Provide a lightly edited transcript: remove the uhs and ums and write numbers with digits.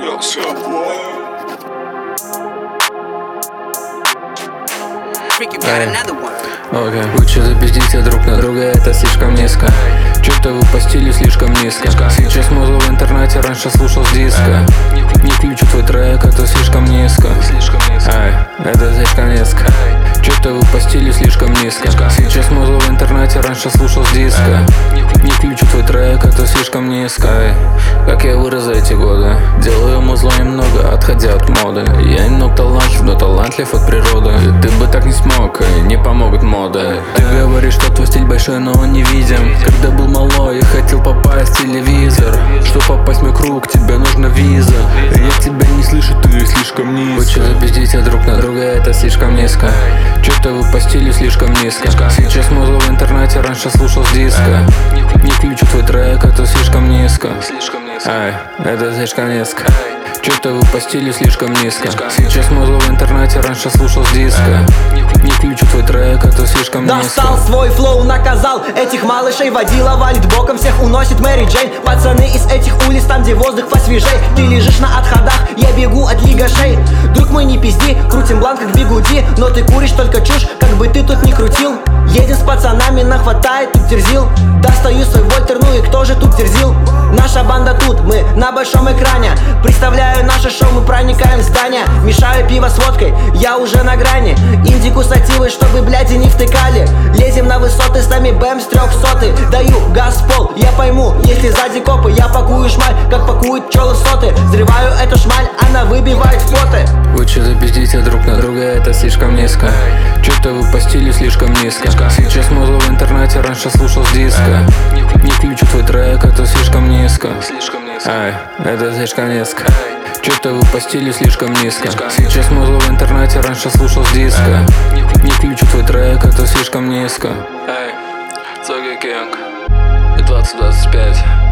Окей. Вы что-то пиздите друг на друга, это слишком низко. Что-то вы по стилю слишком низко. Сейчас музыку в интернете, раньше слушал с диска. Не включу твой трек, это слишком низко. Ай, это слишком низко. Что-то вы по стилю слишком низко. Сейчас музыку в интернете, раньше слушал с диска. Не включу твой трек, это слишком низко. Ай, как я вырос за эти годы. Делаю музло немного, отходя от моды. Я немного талантлив, но талантлив от природы. Ты бы так не смог, не помогут моды. Ты говоришь, что твой стиль большой, но он не виден. Когда был малой, я хотел попасть в телевизор. Чтобы попасть в мой круг, тебе нужна виза. Я тебя не слышу, ты слишком низко. Вы что-то пиздите друг на друга, это слишком низко. Что-то вы по стилю слишком низко. Сейчас музыку в интернете, раньше слушал с диска. Не включу твой трек, это слишком низко. Ай, это слишком низко. Что-то вы по стилю слишком низко. Сейчас музыку в интернете, раньше слушал с диска. Не включу твой трек, это слишком низко. Достал свой флоу, наказал этих малышей. Водила валит боком, всех уносит Мэри Джейн. Пацаны из этих улиц, там где воздух посвежей. Ты лежишь на отходах, я бегу от лигашей. Друг мой, не пизди, крутим бланк как бигуди. Но ты куришь только чушь, как бы ты тут не крутил. Едем с пацанами, нахватает тут терзил. Достаю свой вольтер, ну и кто же тут терзил? Наша банда тут, мы на большом экране. Представляю наше шоу, мы проникаем в здание. Мешаю пиво с водкой, я уже на грани. Индику сативы, чтобы бляди не втыкали. Лезем на высоты, с нами бэм с 300. Даю газ в пол, я пойму, если сзади копы. Я пакую шмаль, как пакуют пчелы в соты. Взрываю эту шмаль, она выбивает фото. Вы что-то пиздите друг на друга, это слишком низко. Что-то вы по стилю слишком низко. Сейчас музыку в интернете, раньше слушал с диска. Не включу твой трек, это слишком низко. Ай, это слишком низко. Что-то вы по стилю слишком низко. Сейчас музыку в интернете, раньше слушал с диска. Не включу твой трек, это слишком низко. Эй, Цоги Кинг, 2025.